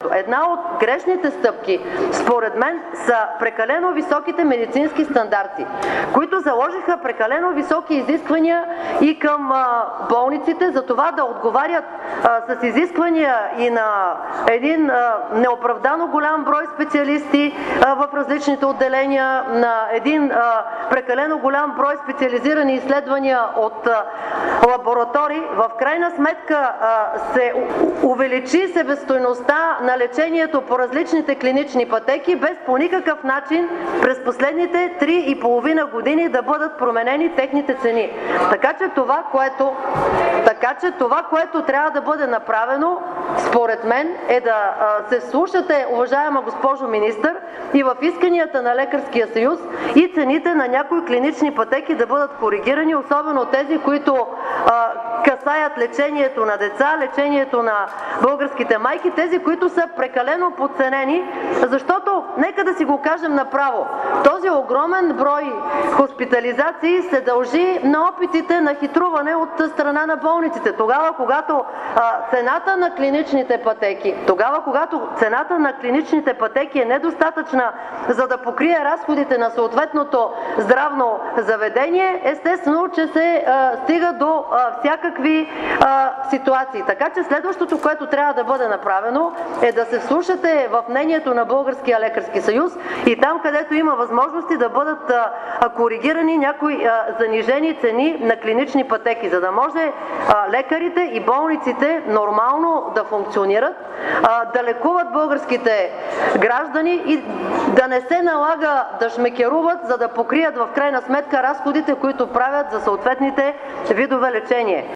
Една от грешните стъпки, според мен, са прекалено високите медицински стандарти, които заложиха прекалено високи изисквания и към болниците за това да отговарят с изисквания и на един неоправдано голям брой специалисти в различните отделения, на един прекалено голям брой специализирани изследвания от лаборатории. В крайна сметка се увеличи себестойността на лечението по различните клинични пътеки, без по никакъв начин през последните 3,5 години да бъдат променени техните цени. Така че това, което трябва да бъде направено, според мен, е да се вслушате, уважаема госпожо министър, и в исканията на Лекарския съюз и цените на някои клинични пътеки да бъдат коригирани, особено тези, които касаят лечението на деца, лечението на българските майки, тези, които са прекалено подценени, защото, нека да си го кажем направо, този огромен брой хоспитализации се дължи на опитите на хитруване от страна на болниците. Тогава, когато цената на клиничните пътеки е недостатъчна, за да покрие разходите на съответното здравно заведение, естествено, че се стига до всякакви ситуации. Така че следващото, което трябва да бъде направено, е да се вслушате в мнението на Българския лекарски съюз и там, където има възможности, да бъдат коригирани някои занижени цени на клинични пътеки, за да може лекарите и болниците нормално да функционират, да лекуват българските граждани и да не се налага да шмекеруват, за да покрият в крайна сметка разходите, които правят за съответните видове лечение.